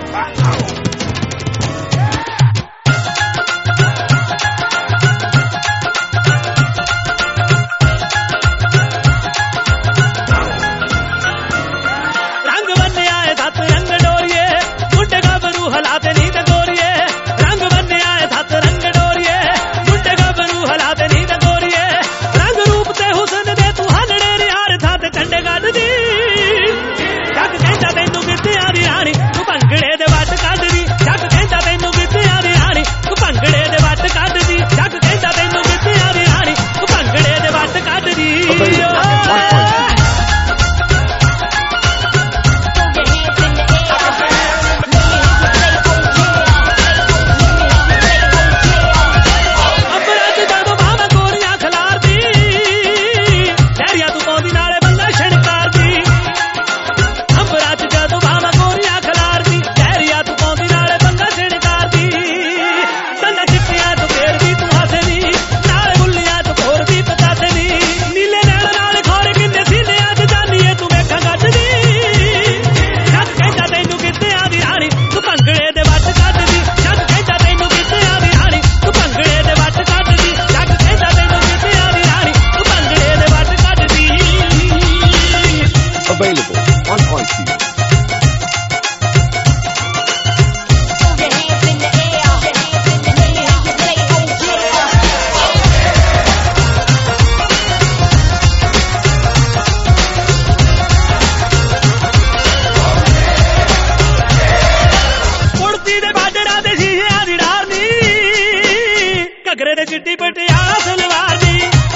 चिट्टी पटियाला सलवार दी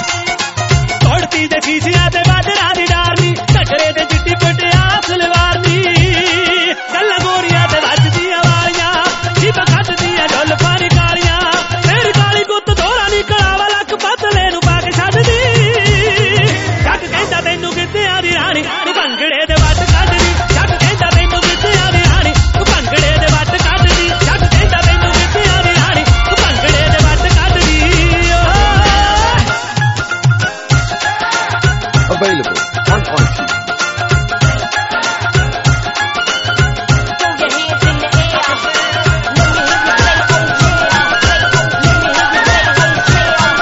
तोड़ती दे शीशिया ते बाजरा दी डारनी कटरे ते चिट्टी पटियाला सलवार दी गल्ला गोरिया ते वजदियां वालियां जीप कटदियां ढोल पानी कालियां मेरी काली गुत्त थोड़ा निकलावा लक पतले नू पा के छड्ड दी जग कहंदा तैनू गिद्धियां दी रानी तू भंगड़े दे वट कढ दी जग कहंदा तैनू गिद्धियां दी रानी तू भंगड़े दे वट कढ दी जग कहंदा तैनू गिद्धियां दी रानी तू भंगड़े दे वट कढ दी Available on iTunes.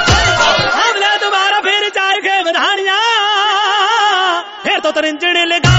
दोबारा फिर चार के बधानियां फिर तो तरिंजने लगा